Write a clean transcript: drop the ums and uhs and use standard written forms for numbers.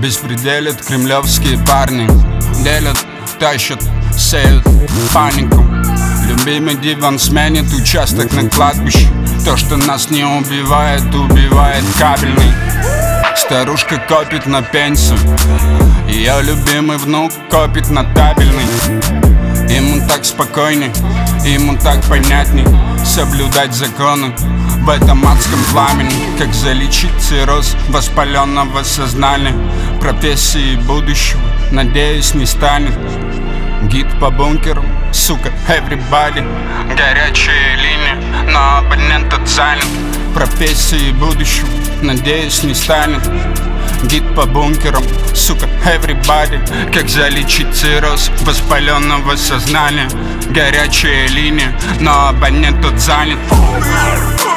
беспределят кремлевские парни. Делят, тащат, сеют панику. Любимый диван сменит участок на кладбище. То, что нас не убивает, убивает кабельный. Старушка копит на пенсию. Ее любимый внук копит на табельный. Ему так спокойней, ему так понятней соблюдать законы в этом адском пламени. Как залечить цирроз воспаленного сознания. Профессии будущего, надеюсь, не станет. Гид по бункеру, сука, everybody. Горячая линия, но абонент занят. Профессии будущего, надеюсь, не станет. Гид по бункерам, сука, everybody. Как залечить цирроз воспаленного сознания. Горячая линия, но абонент занят.